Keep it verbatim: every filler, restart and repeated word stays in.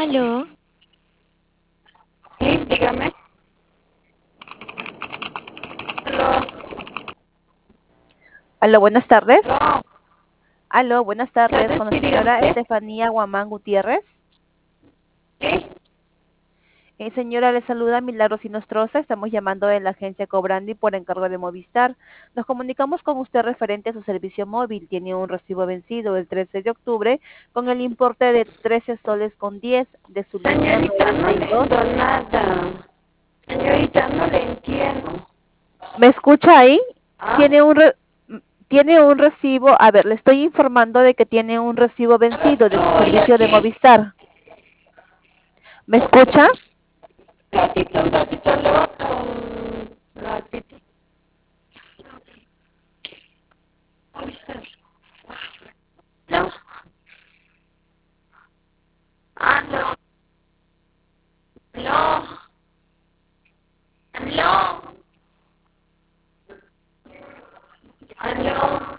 Aló, Sí, dígame. Aló, Aló, buenas tardes. aló. Aló, buenas tardes. ¿Sabes Con la qué? Dígame señora usted. Estefanía Guamán Gutiérrez. Sí, Eh, señora, le saluda Milagros Inostroza. Estamos llamando de la agencia Cobrandi por encargo de Movistar. Nos comunicamos con usted referente a su servicio móvil. Tiene un recibo vencido el trece de octubre con el importe de trece soles con diez de su línea señorita, no noventa y le entiendo dos. nada. Señorita, no le entiendo. ¿Me escucha ahí? ¿Ah? Tiene un re- m- tiene un recibo. A ver, le estoy informando de que tiene un recibo vencido de su Estoy servicio de aquí. Movistar. ¿Me escucha? Ratito, un ratito, le voy a un ratito. No. Aló, aló, aló, aló.